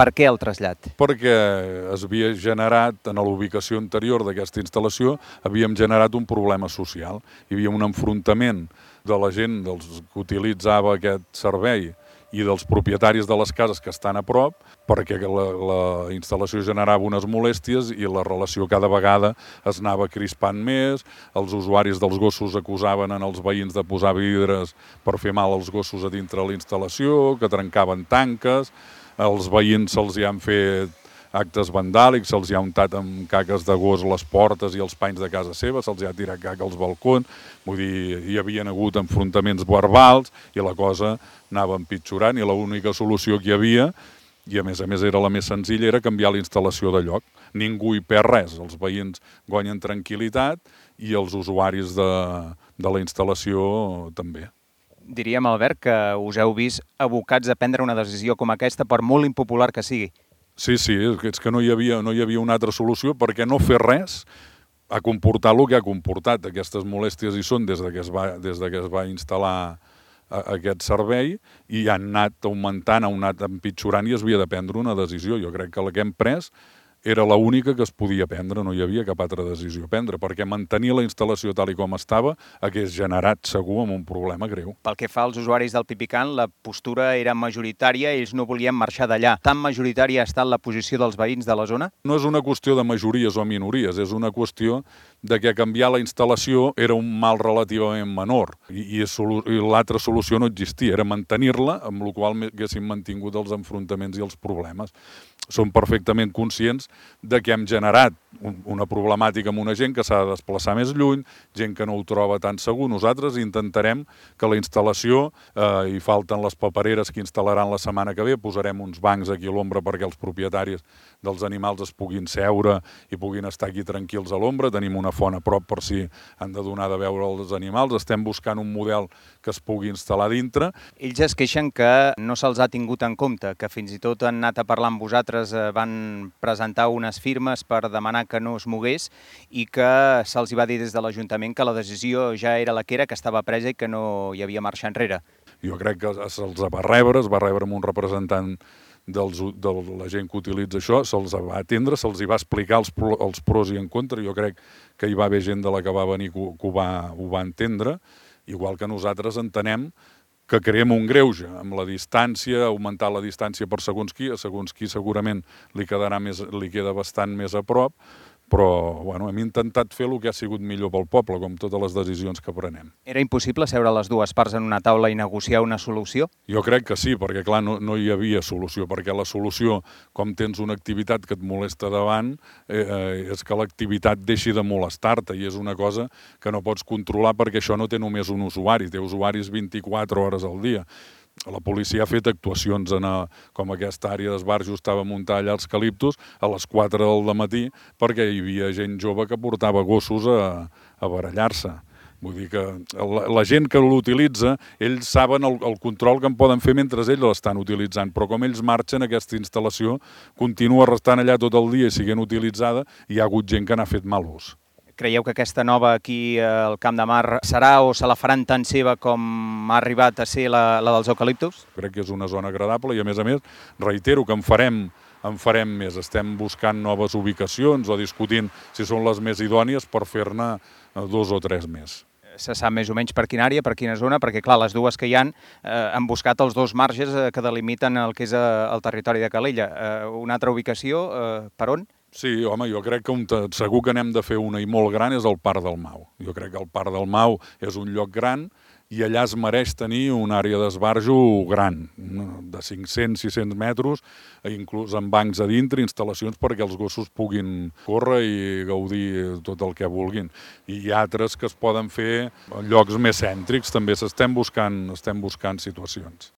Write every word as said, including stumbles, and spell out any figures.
Per què el trasllat? Perquè es havia generat, en la ubicació anterior d'aquesta instal·lació, havíem generat un problema social. Hi havia un enfrontament de la gent dels que utilitzava aquest servei i dels propietaris de les cases que estan a prop, perquè la, la instal·lació generava unes molèsties i la relació cada vegada es anava crispant més, els usuaris dels gossos acusaven en els veïns de posar vidres per fer mal als gossos a dintre la instal·lació, que trencaven tanques, els veïns se'ls hi han fet actes vandàlics, se'ls hi ha untat amb caques de gos les portes i els panys de casa seva, se'ls hi ha tirat caca als balcons, vull dir, hi havien hagut enfrontaments verbals i la cosa anava empitjorant i l'única solució que hi havia, i a més a més era la més senzilla, era canviar la instal·lació de lloc. Ningú hi perd res, els veïns guanyen tranquil·litat i els usuaris de, de la instal·lació també. Diríem, Albert, que us heu vist abocats a prendre una decisió com aquesta, per molt impopular que sigui. Sí, sí, és que no hi havia, no hi havia una altra solució, perquè no fer res ha comportat el que ha comportat. Aquestes molèsties hi són des de que es va, des de que es va instal·lar aquest servei i han anat augmentant, han anat empitjorant i es havia de prendre una decisió. Jo crec que la que hem pres era l'única que es podia prendre, no hi havia cap altra decisió a prendre, perquè mantenir la instal·lació tal i com estava hagués generat segur amb un problema greu. Pel que fa als usuaris del Pipicant, la postura era majoritària, ells no volien marxar d'allà. Tan majoritària ha estat la posició dels veïns de la zona? No és una qüestió de majories o minories, és una qüestió de que canviar la instal·lació era un mal relativament menor i, i, i l'altra solució no existia, era mantenir-la, amb la qual haguéssim mantingut els enfrontaments i els problemes. Som perfectament conscients de que hem generat una problemàtica amb una gent que s'ha de desplaçar més lluny, gent que no ho troba tan segur. Nosaltres intentarem que la instal·lació, eh, hi falten les papereres que instal·laran la setmana que ve, posarem uns bancs aquí a l'ombra perquè els propietaris dels animals es puguin seure i puguin estar aquí tranquils a l'ombra. Tenim una font a prop per si han de donar de veure els animals. Estem buscant un model que es pugui instal·lar dintre. Ells es queixen que no se'ls ha tingut en compte, que fins i tot han anat a parlar amb vosaltres, van presentar unes firmes per demanar que no es mogués i que se'ls va dir des de l'Ajuntament que la decisió ja era la que era, que estava presa i que no hi havia marxa enrere. Jo crec que se'ls va rebre, es va rebre amb un representant dels, de la gent que utilitza això, se'ls va atendre, se'ls va explicar els, els pros i en contra. Jo crec que hi va haver gent de la que va venir que, que ho, va, ho va entendre, igual que nosaltres entenem que creem un greuge amb la distància, augmentar la distància per segons qui, a segons qui segurament li quedarà més, li queda bastant més a prop, però bueno, hem intentat fer el que ha sigut millor pel poble, com totes les decisions que prenem. Era impossible seure les dues parts en una taula i negociar una solució? Jo crec que sí, perquè clar, no, no hi havia solució, perquè la solució, com tens una activitat que et molesta davant, eh, és que l'activitat deixi de molestar-te i és una cosa que no pots controlar perquè això no té només un usuari, té usuaris vint-i-quatre hores al dia. La policia ha fet actuacions en a, com aquesta àrea d'esbarjo estava muntada allà als Caliptos a les quatre del matí perquè hi havia gent jove que portava gossos a, a barallar-se. Vull dir que la, la gent que l'utilitza, ells saben el, el control que en poden fer mentre ells l'estan utilitzant, però com ells marxen, aquesta instal·lació continua restant allà tot el dia i siguent utilitzada, hi ha hagut gent que n'ha fet mal ús. Creieu que aquesta nova aquí al Camp de Mar serà o se la faran tan seva com ha arribat a ser la, la dels eucaliptus? Crec que és una zona agradable i a més a més reitero que en farem, en farem més. Estem buscant noves ubicacions o discutint si són les més idònies per fer-ne dos o tres més. Se sap més o menys per quina àrea, per quina zona, perquè clar, les dues que hi han eh, han buscat els dos marges eh, que delimiten el que és eh, el territori de Calella. Eh, una altra ubicació, eh, per on? Sí, home, jo crec que un, segur que n'hem de fer una i molt gran és el Parc del Mau. Jo crec que el Parc del Mau és un lloc gran i allà es mereix tenir una àrea d'esbarjo gran, de cinc-cents a sis-cents metres, inclús amb bancs a dintre, instal·lacions perquè els gossos puguin córrer i gaudir tot el que vulguin. I hi ha altres que es poden fer en llocs més cèntrics, també s'estem buscant, estem buscant situacions.